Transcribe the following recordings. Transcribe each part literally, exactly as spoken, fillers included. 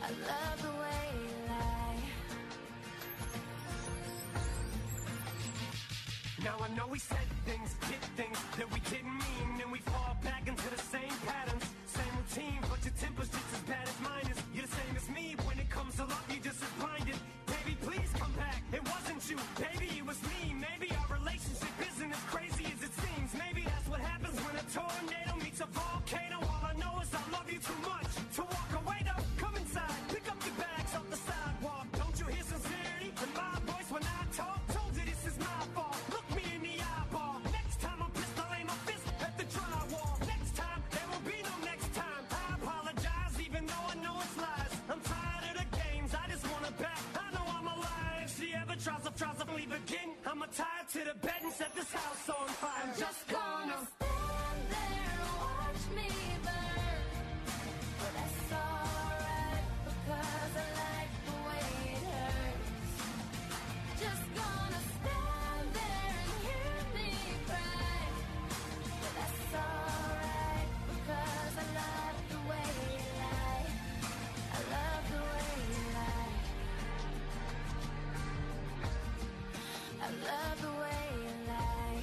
I love the way you lie. Now I know we said things, did things that we didn't mean, and we fall back into the same patterns, same routine, but your temper's just as bad as mine is. You're the same as me when it comes to love, you're just as blinded. Baby, please come back, it wasn't you, baby, it was me. Maybe our relationship isn't as crazy as it seems. Maybe that's what happens when a tornado meets a volcano. All I know is I love you too much to walk away though. Come inside, pick up your bags off the sidewalk. Don't you hear sincerity in my voice when I talk? Told you this is my fault. Look me in the eyeball. Next time I'm pissed, I'll aim my fist at the drywall. Next time, there will be no next time. I apologize even though I know it's lies. I'm tired of the games, I just wanna back. I know I'm alive. If she ever tries to, tries to leave again, I'ma tie her to the bed and set this house on fire. I'm just gonna stand there and watch me burn. But that's alright, because I like the way it hurts. Just gonna stand there and hear me cry. But that's alright, because I love the way you lie. I love the way you lie. I love the way you lie.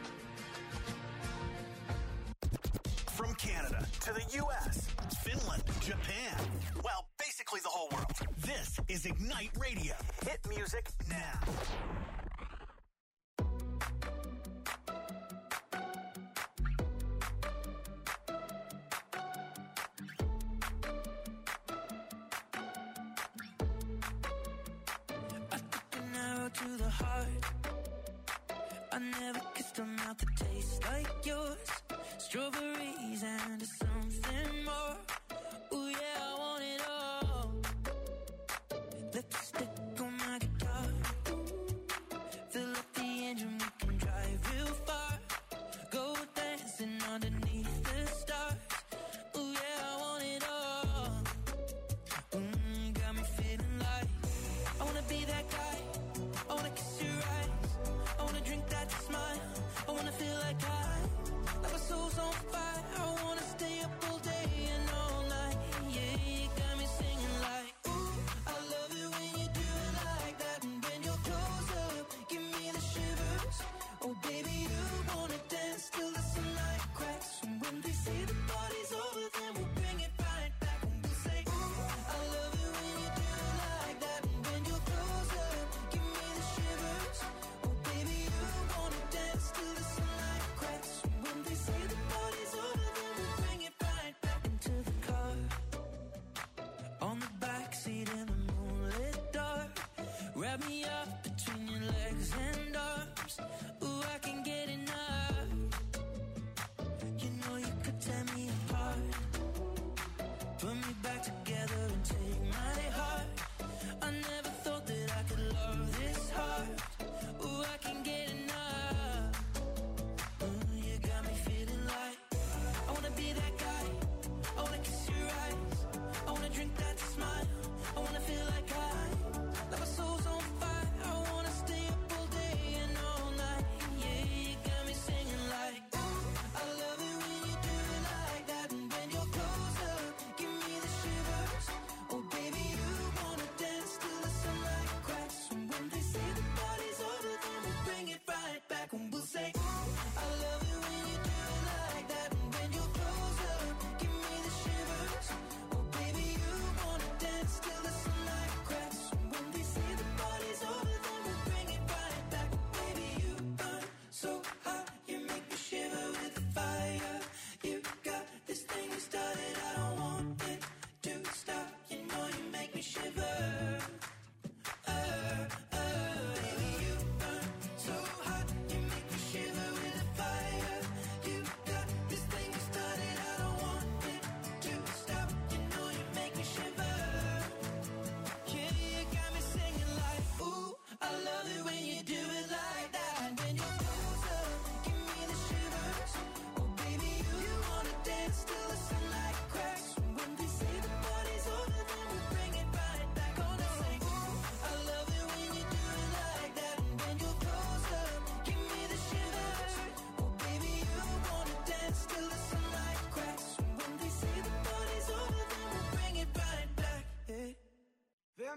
From Canada to the U S, Finland, Japan, well, basically the whole world. This is Ignite Radio. Hit music now. I took an arrow to the heart. I never kissed a mouth that tastes like yours. Strawberries and something more. Ooh yeah, I want it all. Lipstick on my guitar. Fill up the engine, we can drive real far. Go dancing underneath the stars. Ooh yeah, I want it all. Mm, got me feeling like I wanna be that guy. I wanna kiss your eyes. I wanna drink that smile. I wanna feel like I, like my soul's on fire. I wanna stay up all day and all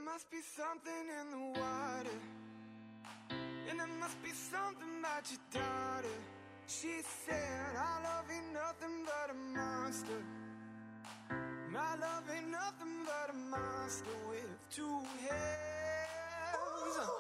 must be something in the water, and there must be something about your daughter. She said, our love ain't nothing but a monster. My love ain't nothing but a monster with two heads.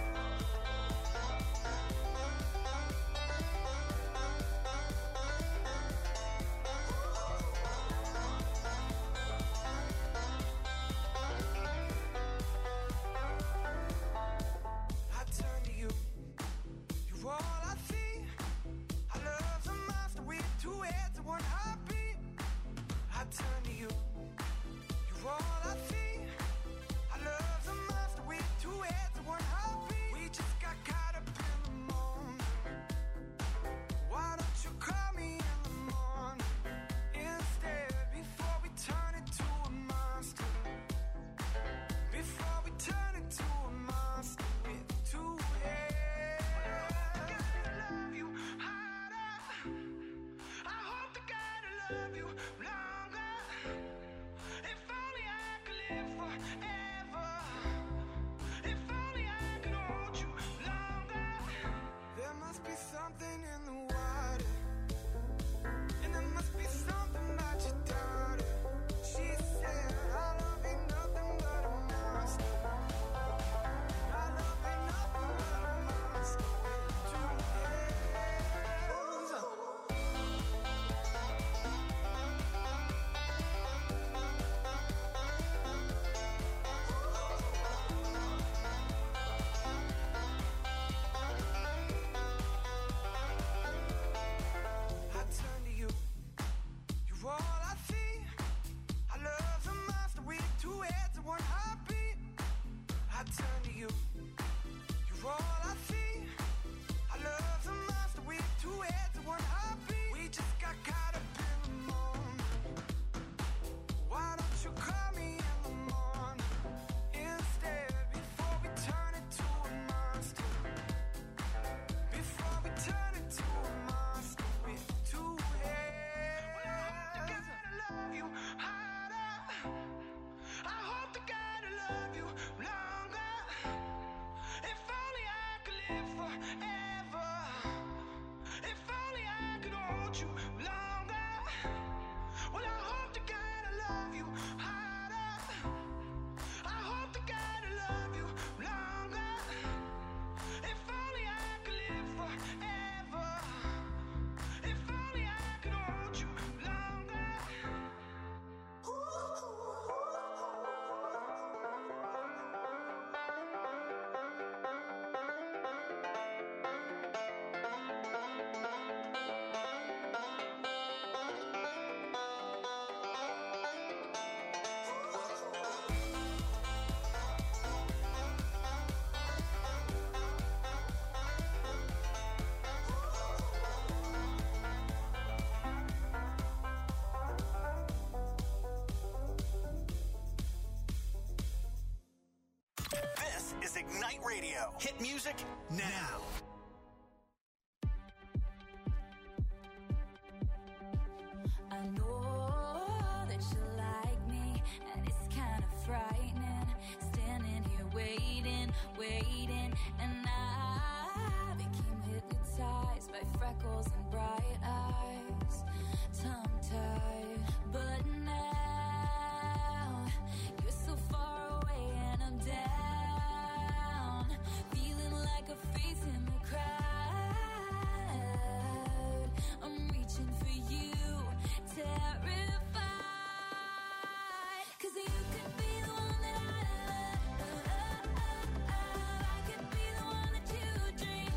Is Ignite Radio. Hit music now. I know that you like me, and it's kind of frightening. Standing here waiting, waiting, and I became hypnotized by freckles and bright eyes, tongue-tied. But now you're so far away, and I'm down, feeling like a face in the crowd. I'm reaching for you, terrified, 'cause you could be the one that I love. I could be the one that you dream.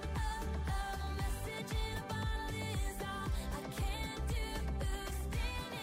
A message in a bottle is all I can do. Standing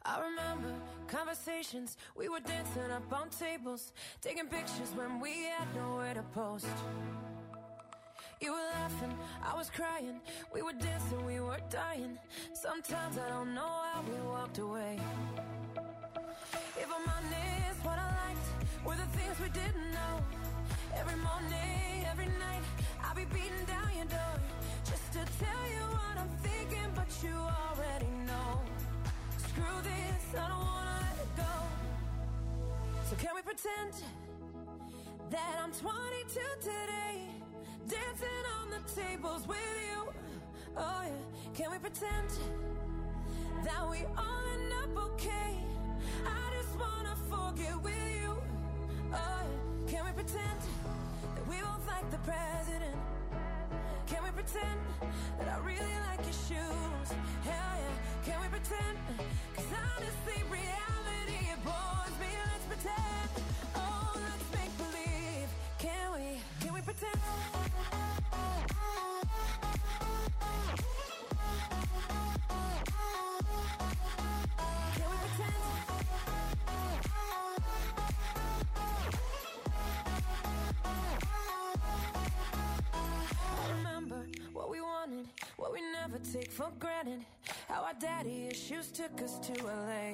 I remember conversations, we were dancing up on tables, taking pictures when we had nowhere to post. You were laughing, I was crying, we were dancing, we were dying. Sometimes I don't know how we walked away. If I'm honest, what I liked were the things we didn't know. Every morning, every night, I'll be beating down your door just to tell you what I'm thinking, but you already know. Screw this, I don't wanna let it go. So can we pretend that I'm twenty-two today, dancing on the tables with you? Oh yeah, can we pretend that we all end up okay? I just wanna forget with you. Oh yeah, can we pretend that we both like the president? Can we pretend that I really like your shoes? Hell yeah, can we pretend? Cause honestly, reality, it bores me. Let's pretend. Oh, let's make believe. Can we, can we pretend? Can we pretend? I remember what we wanted, what we never take for granted. How our daddy issues took us to L A.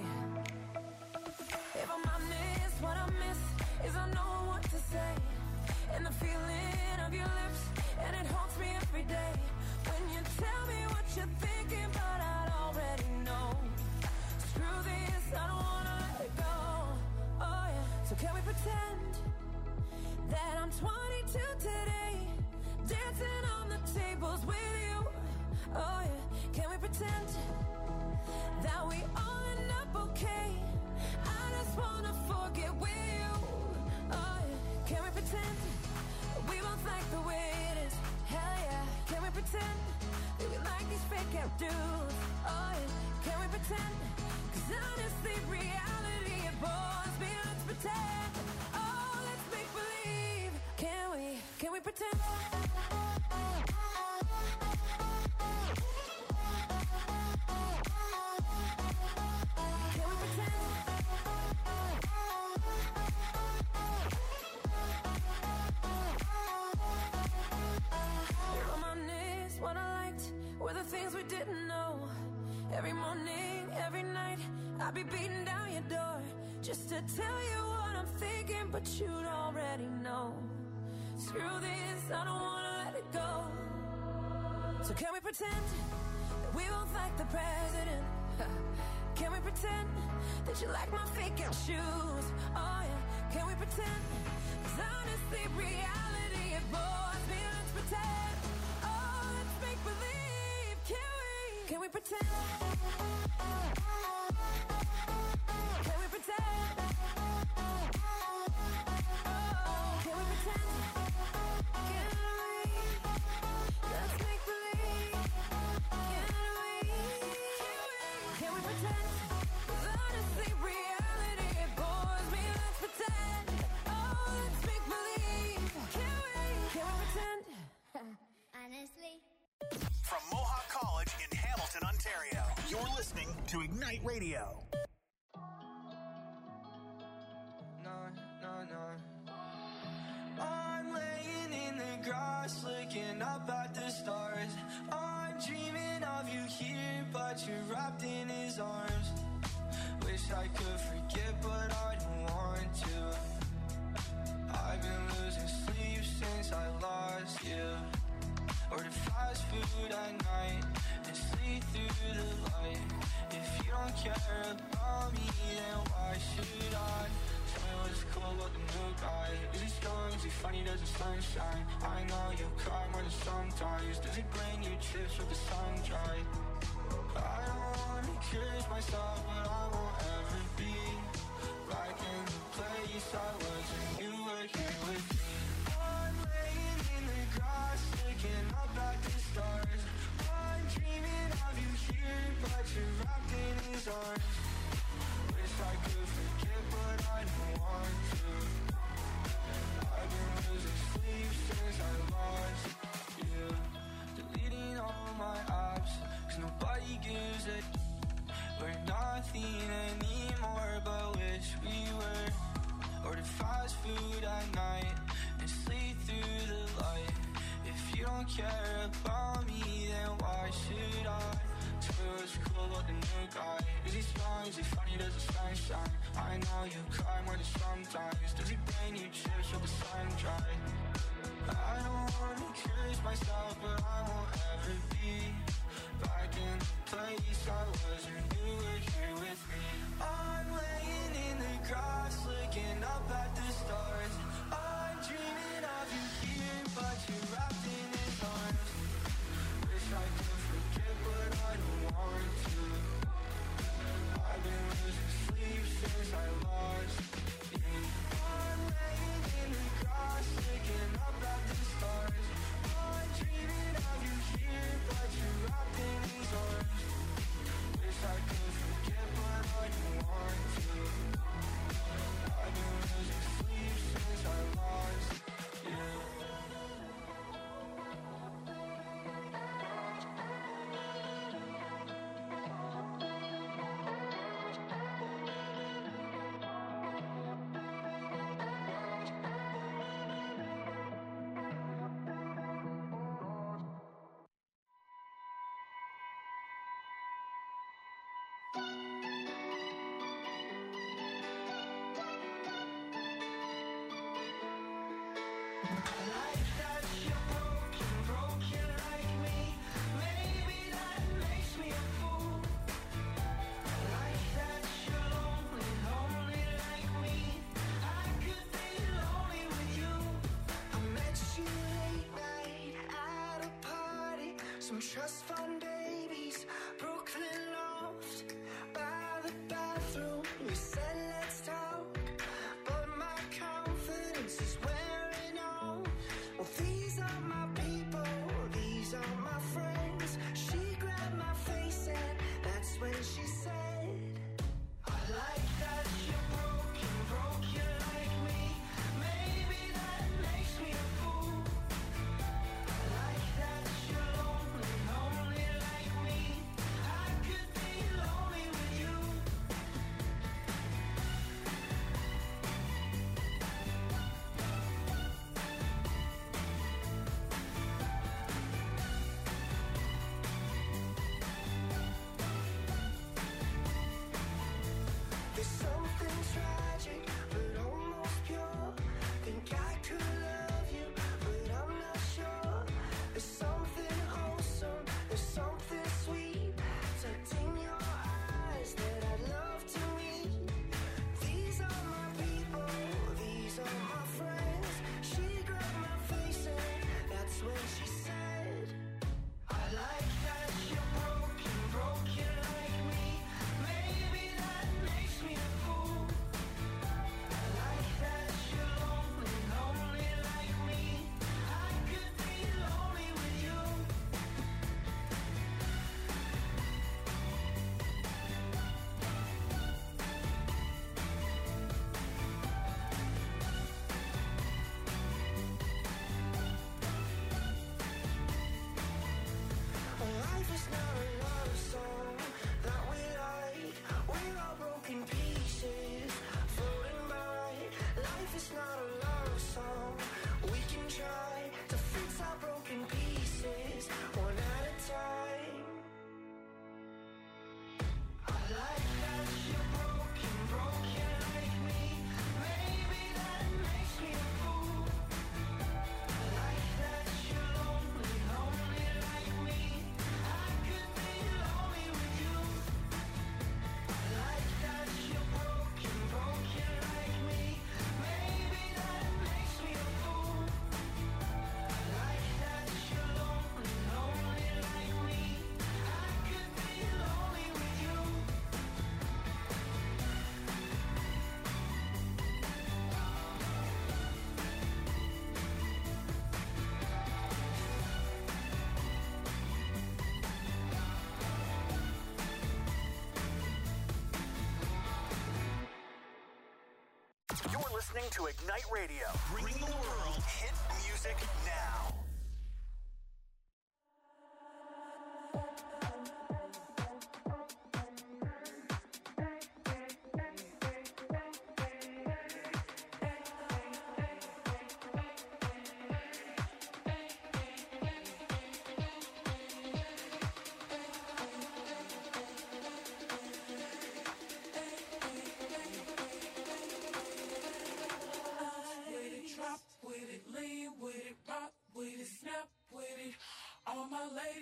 If I'm honest, what I miss is I know what to say. And the feeling of your lips, and it haunts me every day. When you tell me what you're thinking, but I already know. Screw this, I don't wanna let it go. Oh yeah, so can we pretend that I'm twenty-two today, dancing on the tables with you? Oh yeah, can we pretend that we all end up okay? I just wanna forget with you. Oh yeah, can we pretend that we both like the way it is? Hell yeah, can we pretend that we like these fake out dudes? Oh yeah, can we pretend? Cause honestly, reality, it bores me. Let's pretend. Oh, let's make believe. Can we, can we pretend? What I liked were the things we didn't know. Every morning, every night, I'd be beating down your door just to tell you what I'm thinking, but you'd already know. Screw this, I don't wanna let it go. So can we pretend that we both like the president? Can we pretend that you like my fake out shoes? Oh yeah, can we pretend? Cause honestly, reality, it bores me. Let's pretend. Make believe, can we? Can we pretend? Can we pretend? Oh, can we pretend? Can we? Let's make believe. Can we? Can we pretend? 'Cause honestly, reality, it bores me. Let's pretend. Oh, let's make believe. Can we? Can we pretend? Honestly. From Mohawk College in Hamilton, Ontario, you're listening to Ignite Radio. No, no, no. I'm laying in the grass, looking up at the stars. I'm dreaming of you here, but you're wrapped in his arms. Wish I could forget, but I don't want to. I've been losing sleep since I lost you. Order fast food at night and sleep through the light. If you don't care about me, then why should I? Tell me what's cool about the new guy. Is he strong? Is he funny? Does the sunshine? I know you cry more than sometimes. Does he bring you chips with the sun dry? I don't wanna curse myself, but I won't ever be back in the place I was when you were here with me. I'm laying in the grass, looking up at the stars. I'm dreaming of you here, but you're wrapped in his arms. Wish I could forget, but I don't want to. I've been losing sleep since I lost you. Deleting all my apps, 'cause nobody gives a. We're nothing fast food at night and sleep through the light. If you don't care about me, then why should I? Tell us cool about the new guy. Is he strong? Is he funny? Does the sun shine? I know you cry more than sometimes. Does he bring you chips with the sun dry? I don't wanna curse myself, but I won't ever be back in the place I was when you were here with me. I'm laying in the grass, looking up at the stars. I'm dreaming of you here, but you're wrapped in his arms. Wish I could forget, but I don't want to. I've been losing sleep since I lost you. I'm laying in the grass, looking up at the stars. I'm dreaming of you here, but you're wrapped in his arms. Wish I could forget, but I don't want to. I've been losing sleep since I lost you. Some trust fund babies, Brooklyn loft, by the bathroom. We said let's talk, but my confidence is wearing on. Well, these are my people, these are my friends. She grabbed my face and that's when she said, I like that you're broken, broken like me. Maybe that makes me a fool. I like that you're lonely, lonely like me. I could be lonely with you. There's something tragic, but almost pure. Think I could love you, but I'm not sure. There's something wholesome, there's something sweet tucked in your eyes that I'd love to meet. These are my people, these are my friends. She grabbed my face and that's when she said, I like that you're broken, broken like me. Maybe that makes me a fool. I like that you're lonely, lonely like me. I could be lonely with you. Life is not a love song that we like. We're all broken pieces floating by. Life is not a love song. We can try to fix our broken pieces one at a time. I like that you're broken, broken like me. Maybe that makes me a fool. I like that you're lonely, lonely like me. I could be lonely with you. I like that you're broken, broken like me. Maybe that makes me a fool. I like that you're lonely, lonely like me. I could be lonely with you. You're listening to Ignite Radio, bringing the world hit music now.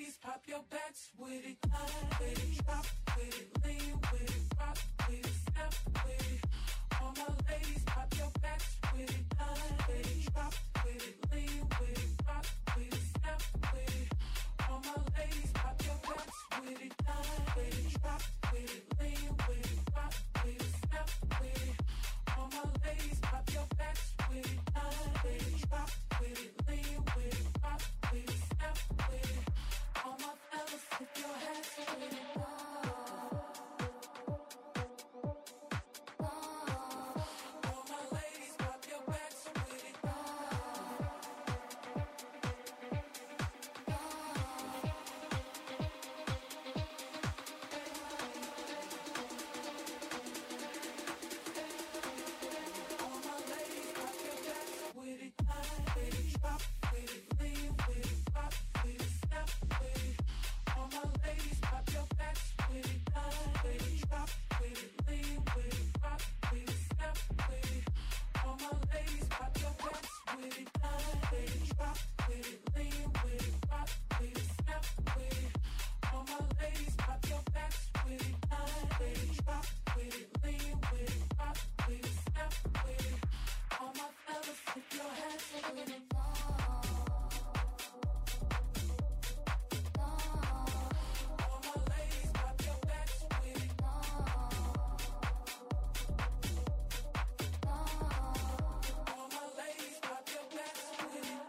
ladies, pop your backs with it. With it, drop with it, lean with it, rock with it, snap with it. All my ladies, pop your backs with it. With it, drop with it, lean with it, rock with it, snap with it. All my ladies, pop your backs with it. With it, drop with it, lean with it, rock with it, snap with it. All my ladies, pop your backs with it. With it, drop with it, lean with it, rock with it, snap with it. All my fellas, put your hands with it. All my ladies, pop your backs with it. All my ladies, pop your backs with it. With it, drop with it, lean with it, rock with it, snap with it. All my ladies, pop your backs with it. With it, drop with it, lean with it, rock with it, snap with it. All my ladies, pop your backs with it. With it, drop with it, lean with it, rock with it, snap with it. All my ladies, pop your backs with it. With it, drop with it, lean with it, rock with it, snap with it. All my fellas, put your hands with it. All my ladies, pop your backs with it. All my ladies, pop your backs with it.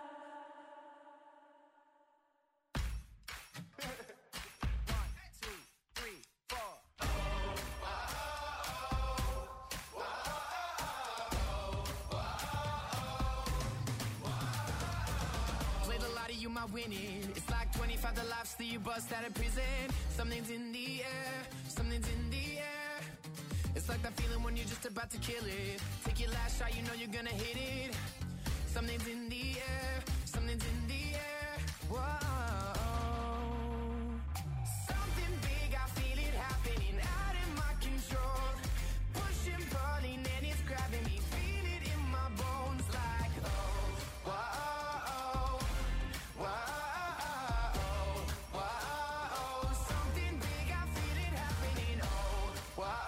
Played a lot of you, my winning. It's like twenty-five the lives that you bust out of prison. Something's in the air, something's in the air. It's like that feeling when you're just about to kill it. Take your last shot, you know you're gonna hit it. Something's in the air, something's in the air. Whoa. Something big, I feel it happening out of my control. Pushing, pulling, and it's grabbing me. Feel it in my bones like, oh, whoa, whoa, whoa. Something big, I feel it happening. Oh, whoa,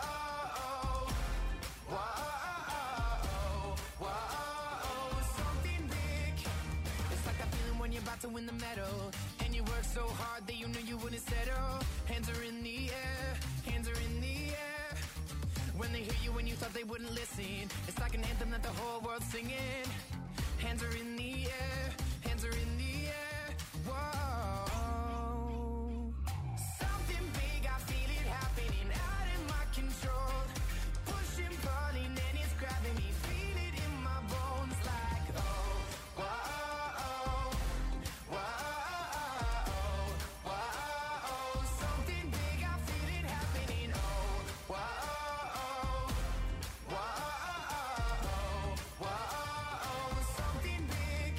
whoa, whoa. Something big. It's like that feeling when you're about to win the medal. And you work so hard that you knew you wouldn't settle. Hands are in the air, hands are in the air. When they hear you when you thought they wouldn't listen. It's like an anthem that the whole world's singing. Hands are in the air, hands are in the air. Whoa. Something big, I feel it happening out of my control. Pushing, pulling, and it's grabbing me. Feel it in my bones like, oh, whoa, whoa, whoa. Something big, I feel it happening. Oh, whoa, whoa, whoa. Something big.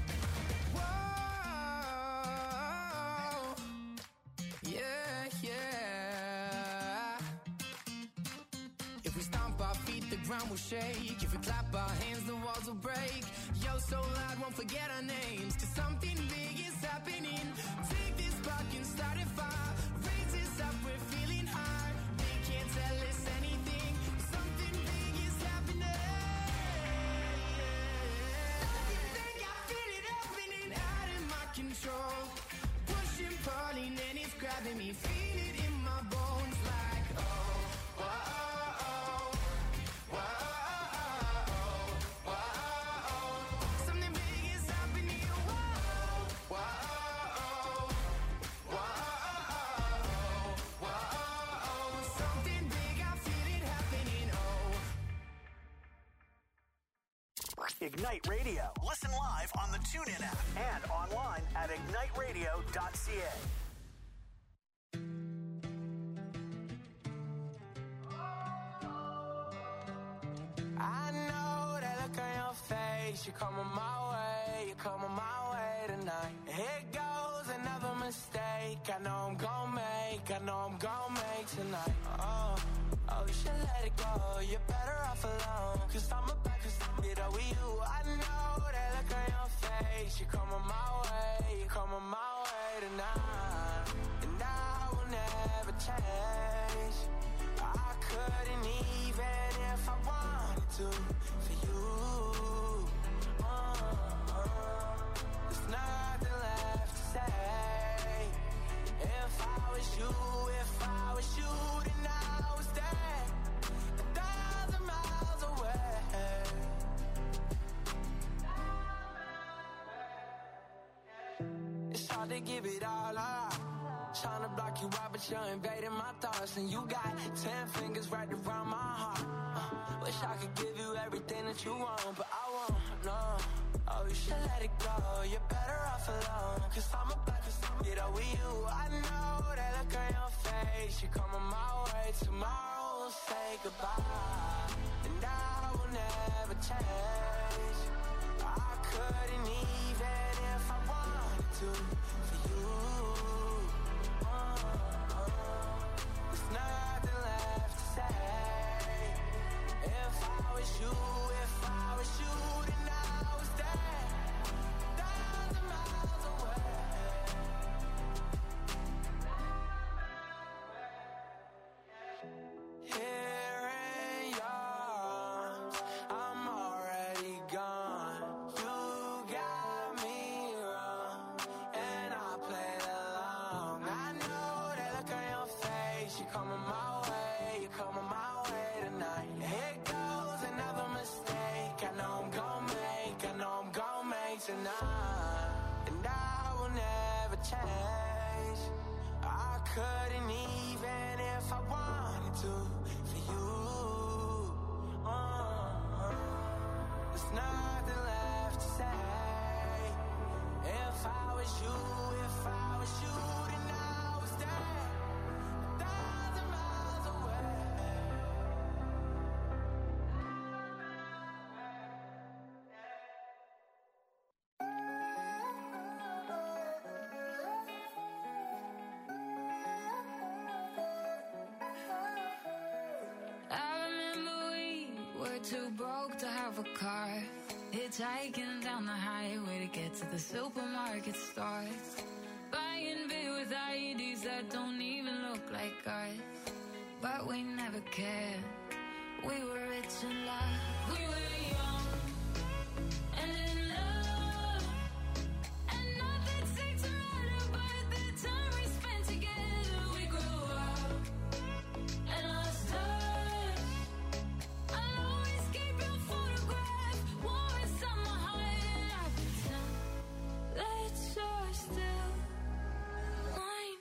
Whoa. Yeah, yeah. If we stomp our feet, the ground will shake. If we clap our hands, the walls will break. Yo, so loud, won't forget our names. Cause something big is happening. Take this spark and start a fire. Raise us up, we're feeling high. They can't tell us anything. Something big is happening. Something big, I feel it happening out of my control. Pushing, pulling, and it's grabbing me. Feel it in my bones like, oh, whoa, whoa, whoa. Something big is happening. Whoa, whoa, whoa, whoa. Something big, I feel it happening. Oh. Ignite Radio. Listen live on the TuneIn app and online at ignite radio dot c a. I know that look on your face. You're coming my way, you're coming my way tonight. Here goes another mistake. I know I'm gon' make, I know I'm gon' make tonight. Oh, oh, you should let it go. You're better off alone. Cause I'm about to stop it up with you. I know that look on your face. You're coming my way, you're coming my way tonight. do for you. Uh, uh, there's nothing left to say. If I was you, if I was you, then I was there, a thousand miles away. It's hard to give it all up. Trying to block you out, but you're invading my thoughts. And you got ten fingers right around my heart. uh, Wish I could give you everything that you want, but I won't, no. Oh, you should let it go, you're better off alone. Cause I'm about to get over you. I know that look on your face. You're coming my way, tomorrow we'll say goodbye. And I will never change. I couldn't even if I wanted to for you. There's nothing left to say. If I was you, if I was you, then I was there, a thousand miles away. Here in your arms, I'm already gone. You got me wrong, and I played along. I know that look on your face. You're coming my way, you're coming my way tonight. Here goes another mistake. I know I'm gon' make, I know I'm gon' make tonight. And I will never change. I couldn't even if I wanted to for you. Uh, uh, there's nothing left to say. If I was you, if I was you, then I was there, a thousand miles away. I remember we were too broke to have a car, hitchhiking down the highway to get to the supermarket stores, buying beer with I E Ds that don't even look like ours. But we never cared. We were rich in love. We were young and in love, and nothing seemed to matter by the time we spent together. We grew up and lost touch. I'll always keep your photograph warm inside my heart, and I pretend that you're still mine.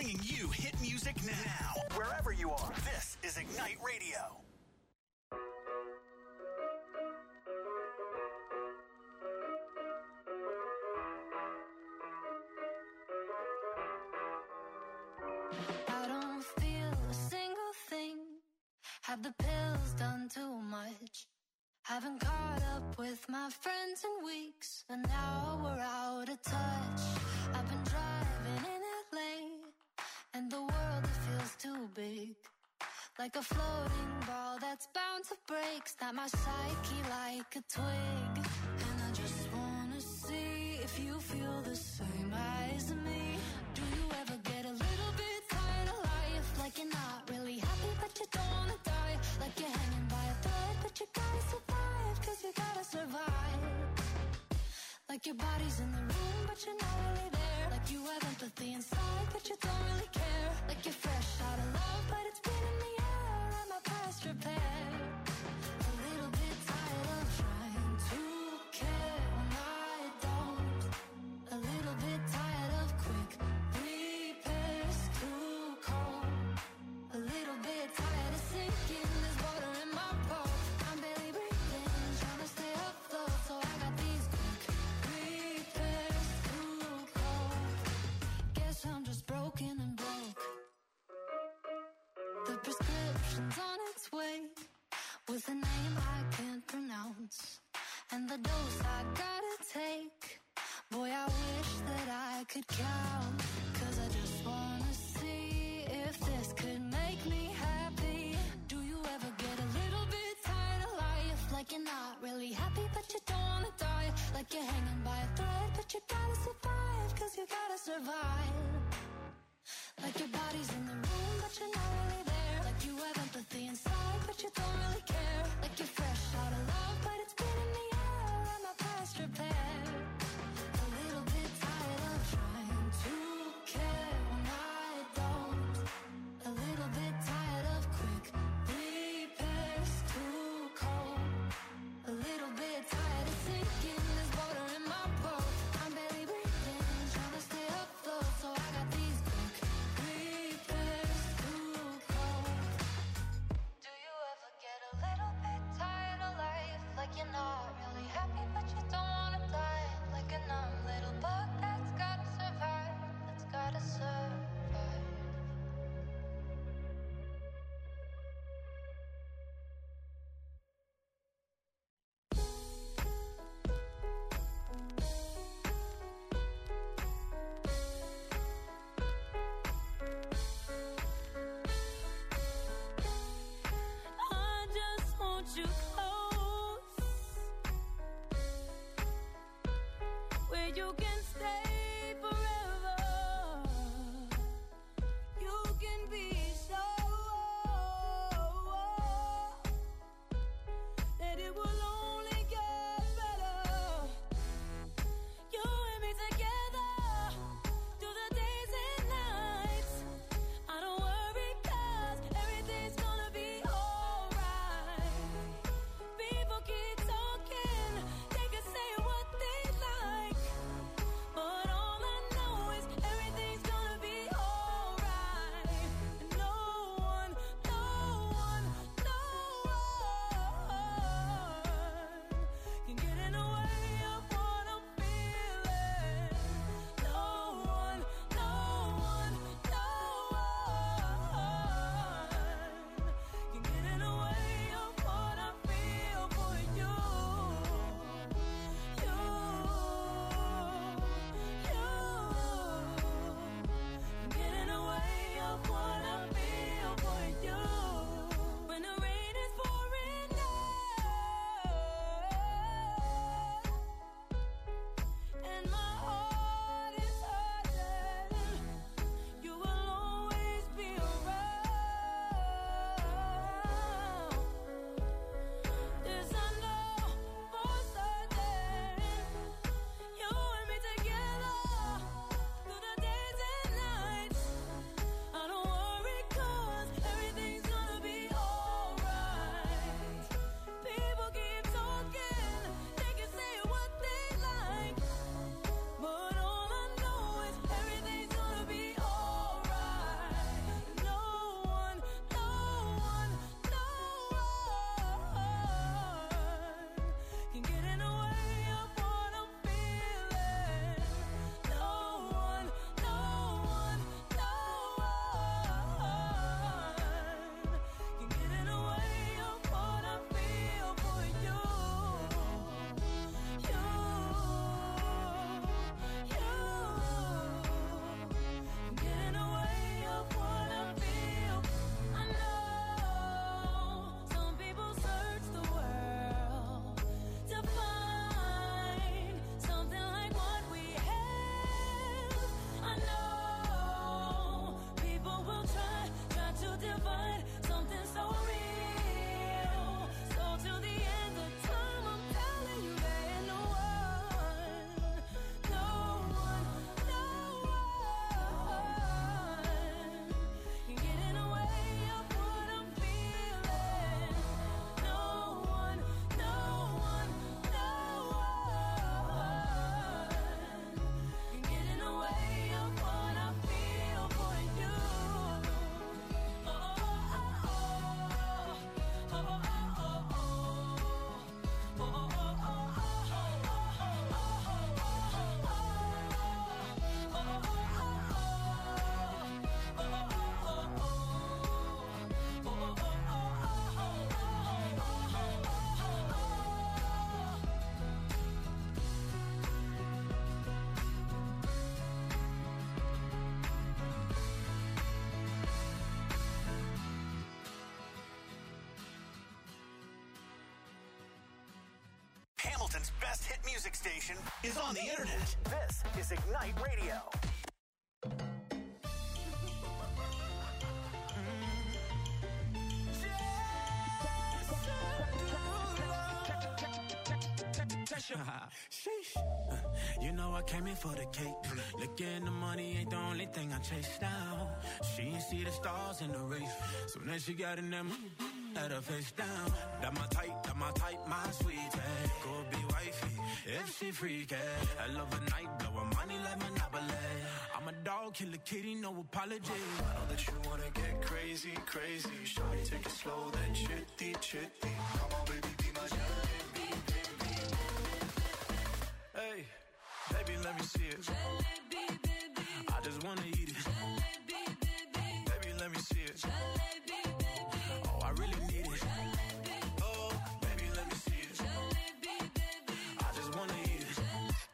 bringing you hit music now. Wherever you are, this is Ignite Radio. I don't feel a single thing. Have the pills done too much? Haven't caught up with my friends in weeks, and now we're out of touch. I've been driving in L A, and the world, it feels too big. Like a floating ball that's bound to break. Snap my psyche like a twig. And I just wanna see if you feel the same as me. Do you ever get a little bit tired of life? Like you're not really happy, but you don't wanna die. Like you're hanging by a thread, but you gotta survive, cause you gotta survive. Like your body's in the room, but you're not really there. Like you have empathy inside, but you don't really care. Like you're fresh out of love, but it's been in the air. Am I past repair? A little bit tired of trying to care when I don't. A little bit tired of quick repairs, too cold. A little bit tired of sinking, there's water in my boat. I'm barely breathing, trying to stay afloat. So I got these quick repairs, too cold. Guess I'm just broken and broke. The prescription's on its way, with a name I can't pronounce, and the dose I gotta take. Boy, I wish that I could count, cause I just wanna see if this could make me happy. Do you ever get a little bit tired of life? Like you're not really happy, but you don't wanna die. Like you're hanging by a thread, but you gotta survive, cause you gotta survive. Like your body's in the room, but you're not really there. Like you have empathy best hit music station is on the internet. This is Ignite Radio. Sheesh. Uh, you know I came in for the cake. Looking the money ain't the only thing I chase down. She ain't see the stars in the race. Soon as she got in them, let her face down. That my type, that my type, my sweetie. Could be wifey if she freaky. I love a night, blow her money like Monopoly. I'm a dog, kill a kitty, no apology. I know that you wanna get crazy, crazy. Shawty, take it slow, then chitty, chitty. Come on, baby, be my jalebi, baby. Hey, baby, let me see it. Jalebi, baby. I just wanna eat it. Jalebi, baby. Baby, let me see it. Jalebi, baby. Oh, I really need it. Jalebi. Oh, baby, let me see it. Jalebi, baby. I just wanna eat it.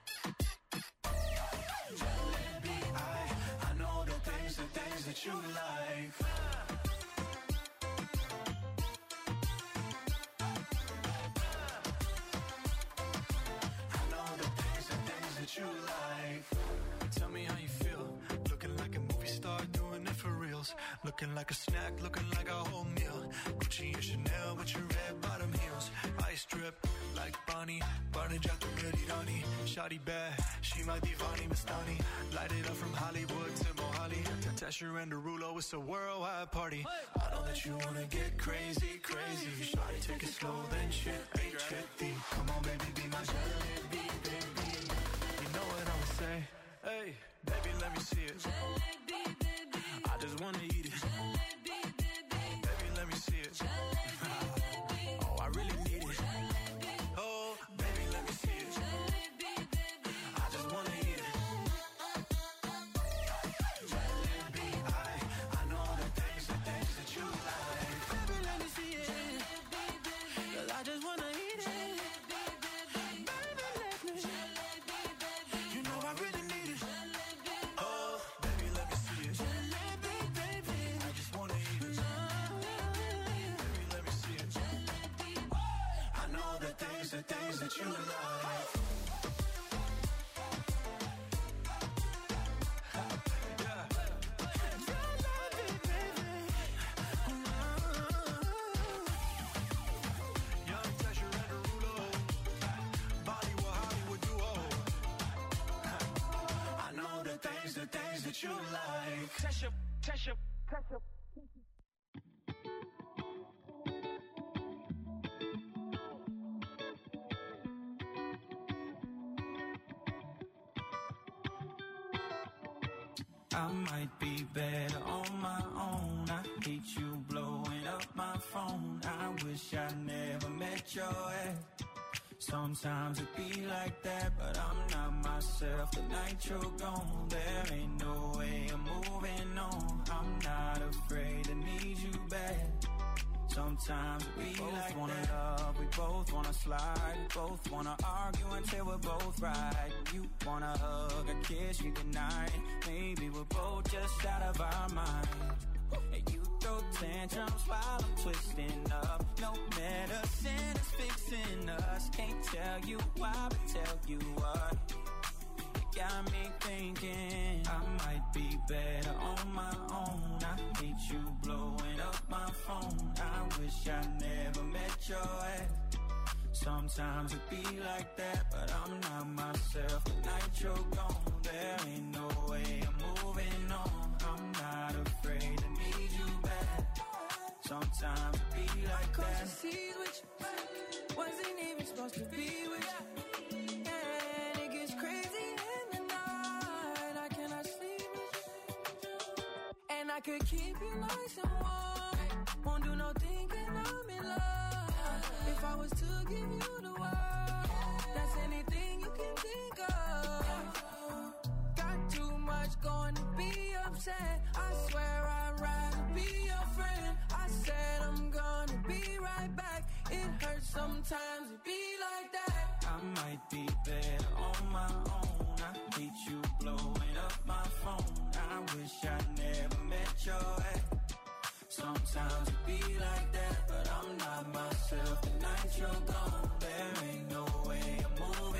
Jalebi, I, I know the things, the things that you like. You like. Tell me how you feel. Looking like a movie star, doing it for reals. Looking like a snack, looking like a whole meal. Gucci and Chanel with your red bottom heels. Ice drip like Bonnie. Barney Jack the ready Donnie. Shawty bad, she my divani Mastani. Light it up from Hollywood to Mohali. Tesher and Derulo, it's a worldwide party. I know that you wanna get crazy, crazy. Shawty, take it slow, then chitty, chitty. Come on, baby, be my jalebi, baby. Know what I'ma say? Hey, baby, let me see it. Jalebi, baby. I just wanna eat it. Jalebi, baby. Baby, let me see it. Jalebi, baby. Oh, I really need it. Jalebi. Oh, baby, let me see it. Jalebi, baby. I just wanna eat it. Jalebi, I, I know the things, the things that you like. Baby, let me see it. Jalebi, baby. 'Cause I just wanna eat it. Jalebi, baby. Baby, let me. Jalebi, baby. You know I really need it. Jalebi. Oh, baby, let me see it. Jalebi, baby. I just wanna eat it. Baby, let me see it. I know the things, the things that you like. Young Tesher and Derulo. Bollywood, Hollywood duo. I know the things, the things that you like. Tesha, Tesha, Tesha. I might be better on my own. I hate you blowing up my phone. I wish I never met your ex. Sometimes it be like that, but I'm not myself. The night you're gone, there ain't no way I'm moving on. I'm not afraid to need you back. Sometimes we both like wanna that. Love, we both wanna slide, we both wanna argue until we're both right. You wanna hug, a kiss you goodnight. Maybe we're both just out of our minds. And you throw tantrums while I'm twisting up. No medicine is fixing us. Can't tell you why, but tell you what. You got me thinking I might be better on my own. I hate you blowing up my phone. I wish I never met your ex. Sometimes it be like that, but I'm not myself. The night you're gone, there ain't no way I'm moving on. I'm not afraid to need you back. Sometimes it be like that. Seas with you, wasn't even supposed to be with you. And it gets crazy in the night. I cannot sleep with you. And I could keep you nice and warm. Won't do no thinking I'm in love. If I was to give you the world, that's anything you can think of. Got too much going to be upset. I swear I'd rather be your friend. I said I'm gonna be right back. It hurts sometimes to be like that. I might be better on my own. I hate you blowing up my phone. I wish I never met your ex. Sometimes it be like that, but I'm not myself. The night you're gone, there ain't no way I'm moving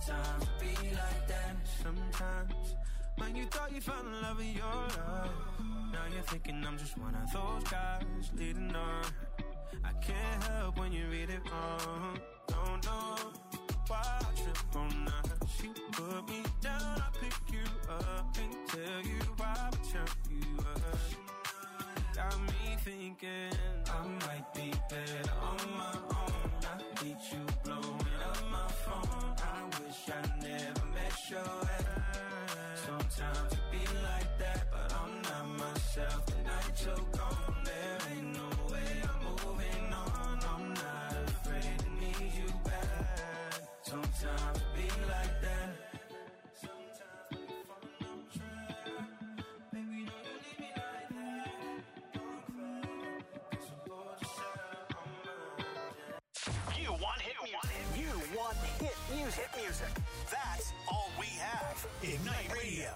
Sometimes it be like that. Sometimes, man, you thought you found the love of your life. Now you're thinking I'm just one of those guys leading on. I can't help when you read it wrong. Don't know why I trip on that. She put me down, I pick you up and tell you why I turn you up. Got me thinking I might be better on my own. I hate you blowing up my phone. I wish I never met your ex. Sometimes it be like that, but I'm not myself. The night you're gone, there ain't no way I'm moving on. I'm not afraid to need you back. Sometimes it be like that. Sometimes we fall no track. Baby, don't you leave me like that. Don't cry, 'cause I'm bored yourself on my. You want hit music. You want hit music. Hit music. That's all we have. Ignite Radio.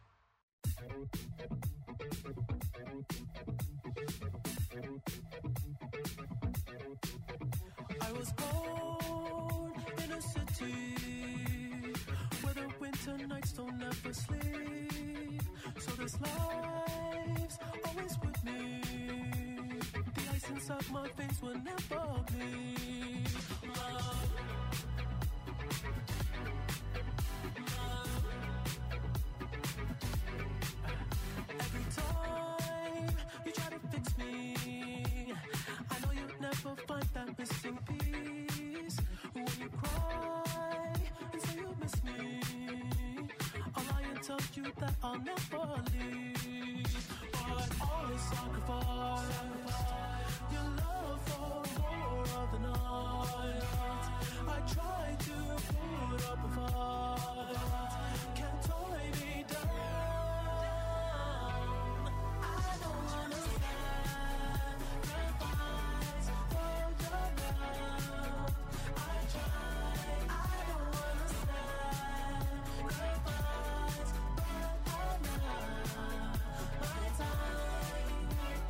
I was born in a city where the winter nights don't ever sleep. So this life's always with me. The ice inside my veins will never bleed. Love. Love. Every time you try to fix me, I know you'll never find that missing piece. When you cry and say you miss me, I'll lie and tell you that I'll never leave. But always sacrifice your love for more of the night. I try to put up a fight, can't tie me down. I don't wanna sacrifice for your love. I try, I don't wanna sacrifice, but I love my time.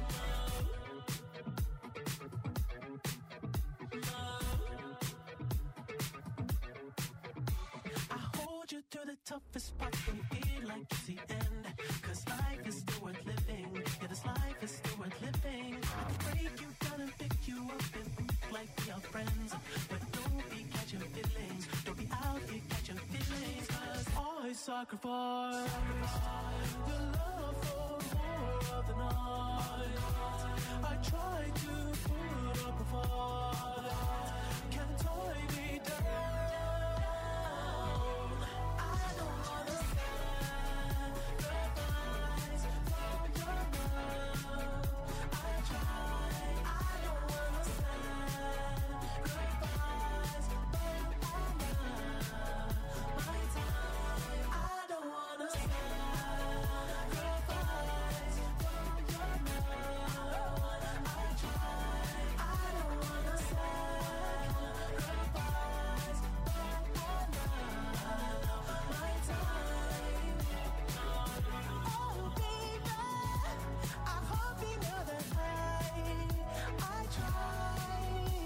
Love. I hold you through the toughest part and feel like it's the end. 'Cause life is still worth living. Yeah, this life is still worth living. I can break you down and pick you up and think like we are friends. But don't be catching feelings. Don't be out here catching feelings. 'Cause I sacrifice your love for more of the night. I try to put up a fight, can't tie me down. I don't wanna sacrifice for your love. I try, I don't wanna sacrifice, but I love my time. I don't wanna sacrifice for your love. I try, I don't wanna sacrifice, but I love my time. Oh baby, I hope you know that I, I try.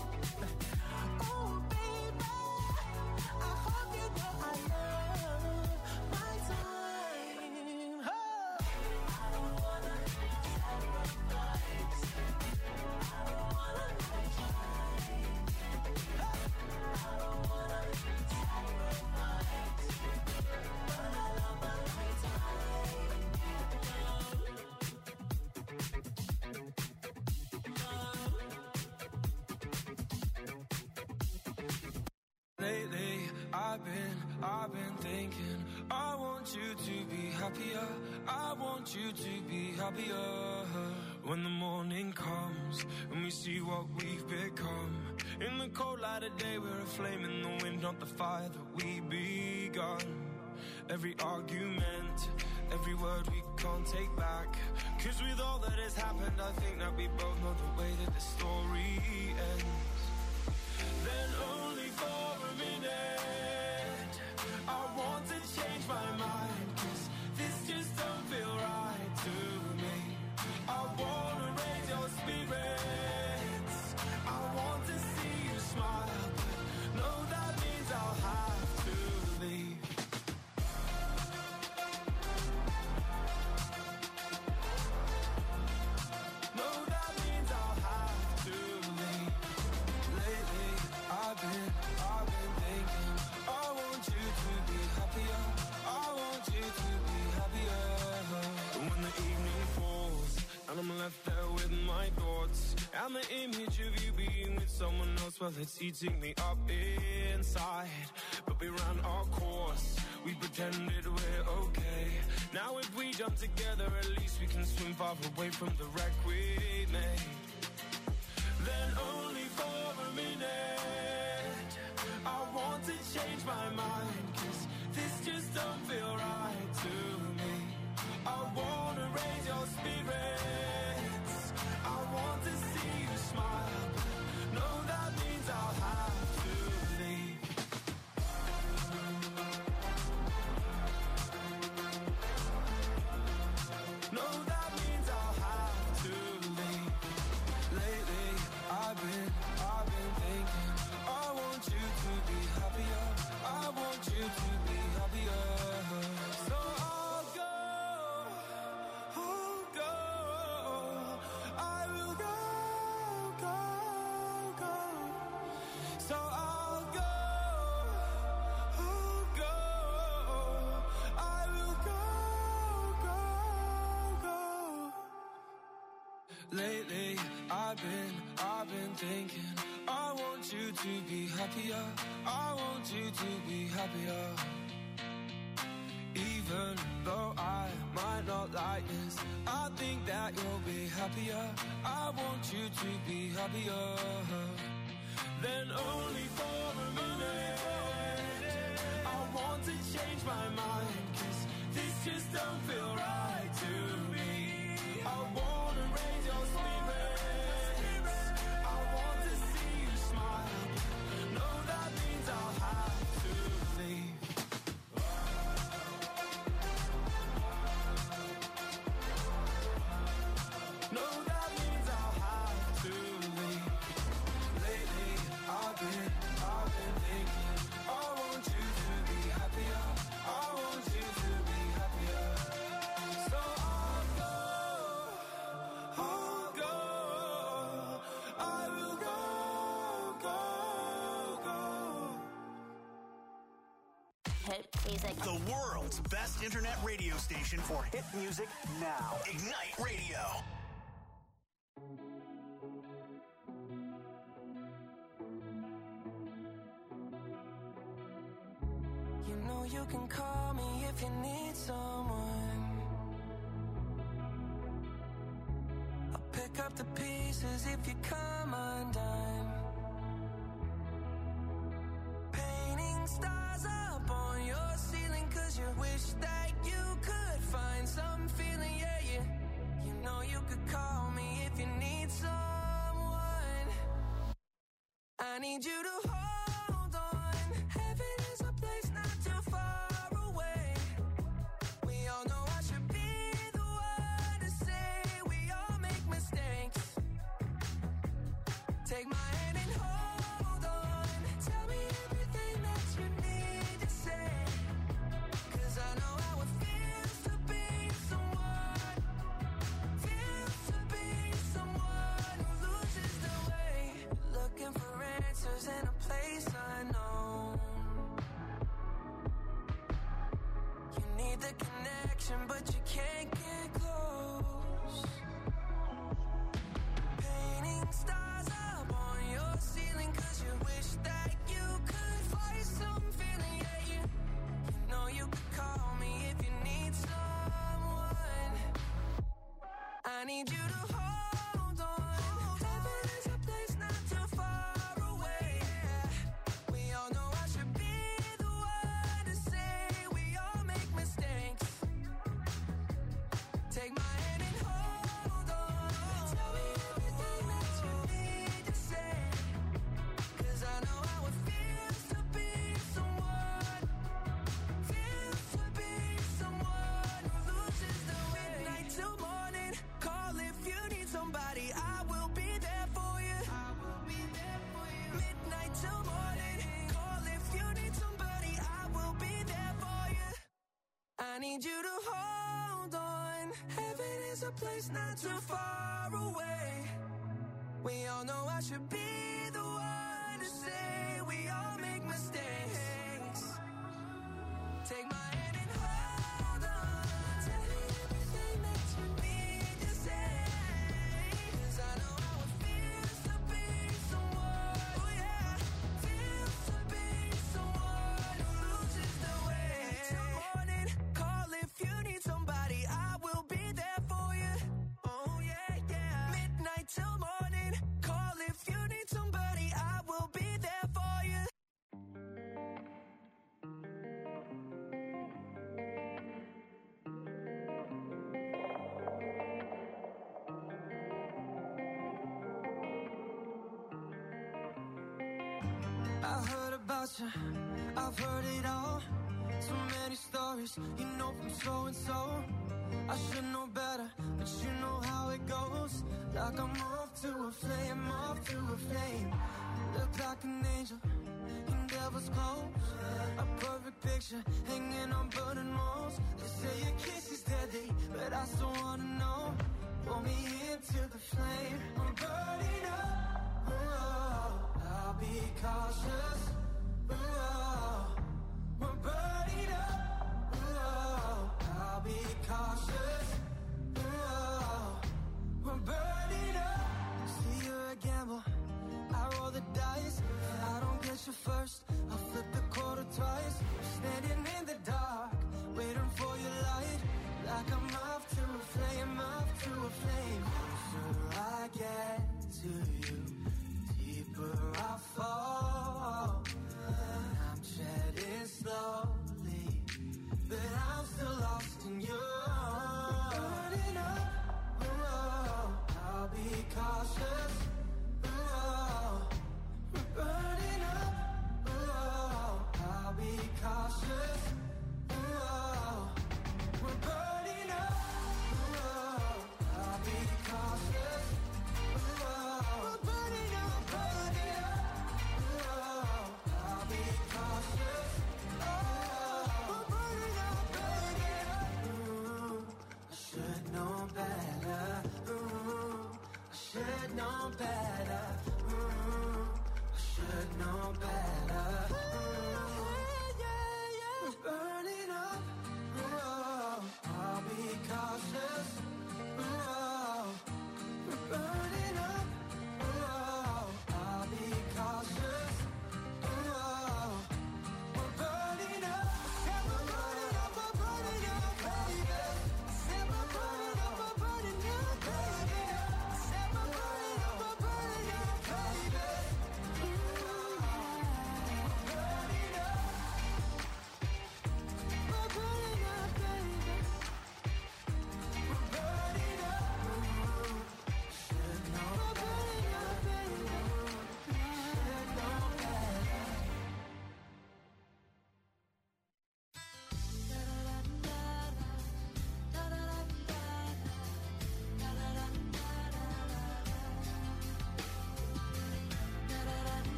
Oh baby, I hope you know I love my time. Oh. I don't wanna sacrifice. I don't wanna try. I don't wanna sacrifice, but I love my time. Lately, I've been, I've been thinking I want you to be happier. I want you to be happier. When the morning comes and we see what we've become. In the cold light of day, we're a flame in the wind, not the fire that we begun. Every argument, every word we can't take back. 'Cause with all that has happened, I think that we both know the way that the story ends. Then only for a minute, I want to change my mind. 'Cause this just don't feel right to me. I wanna raise your spirits. I want to see you smile. But no, that means I'll have to And the image of you being with someone else, well, it's eating me up inside. But we ran our course, we pretended we're okay. Now if we jump together, at least we can swim far away from the wreck we made. Then only for a minute, I want to change my mind, 'cause this just don't feel right to me. I wanna raise your spirits, I want to see you smile. No, that means I'll have to leave. No, that means I'll have to leave. Lately, I've been, I've been thinking, I want you to be happier, I want you to be happier. So I'll go, I'll go, I will go, go, go. So I'll go, I'll go, I will go, go, go. Lately, I've been, I've been thinking, I want you to be happier, I want you to be happier. Even though I might not like this, I think that you'll be happier, I want you to be happier. Then only for a minute, I want to change my mind, 'cause this just don't feel right to me. I wanna raise your spirits, I want to see you smile. No, that means I'll have to leave. No, that means I'll have to leave. Lately, I've been, I've been thinking, I want you to be happier, I want you to be happier. So I'll go, I'll go, I will go, go, go. Hit music. The world's best internet radio station for hit music now. Ignite Radio. You know you can call me if you need someone. I'll pick up the pieces if you come undone. Painting stars up on your ceiling 'cause you wish that you could find some feeling, yeah, yeah. You know you could call me if you need someone. I need you to hold on. Heaven is a place not too far away. We all know I should be the one to say we all make mistakes. Take my hand and hold on. Tell me everything that you need to say. 'Cause I know how it feels to be someone. Feels to be someone who loses their way. Looking for answers in a place unknown. You need the connection, but you can't get close. Painting stars up on your ceiling 'cause you wish that you could find some feeling, yeah, you, you know you could call me if you need someone. I need you to hold on. Heaven is a place not too far away. We all know I should be the one to say we all make mistakes. Take my hand and hold on. Tell me everything that you need to say. 'Cause I know how it feels to be someone. Feels to be someone who loses their way. Midnight till morning, call if you need somebody. I will be there for you. I will be there for you. Midnight till morning, call if you need somebody. I will be there for you. I need you to hold on. Heaven is a place not too far away. We all know I should be the one to say we all make mistakes. Take my hand and hold on. Tell me everything that you need to say. 'Cause I know how it feels I heard about you, I've heard it all. So many stories, you know from so and so. I should know better, but you know how it goes. Like I'm off to a flame, off to a flame. Look like an angel in devil's clothes. A perfect picture hanging on burning walls. They say your kiss is deadly, but I still wanna know. Pull me into the flame. I'm burning up. Ooh, I'll be cautious. Ooh, we're burning up. Ooh, I'll be cautious. Ooh, we're burning up. See, you're a gamble. I roll the dice. I don't get you first. I'll flip the quarter twice. Standing in the dark, waiting for your light. Like I'm off to a flame, off to a flame. Closer I get to you, deeper I fall. I'm treading slowly, but I'm still lost in you. Burning up, oh, I'll be cautious. Oh, we're burning up, oh, I'll be cautious. Oh, we're burning up, oh, I'll be cautious. Oh, we're burning up, burning up, oh, I'll be cautious. Oh, we're burning up, burning up. Ooh, I should know better. Ooh, I should know better. Ooh, I should know better.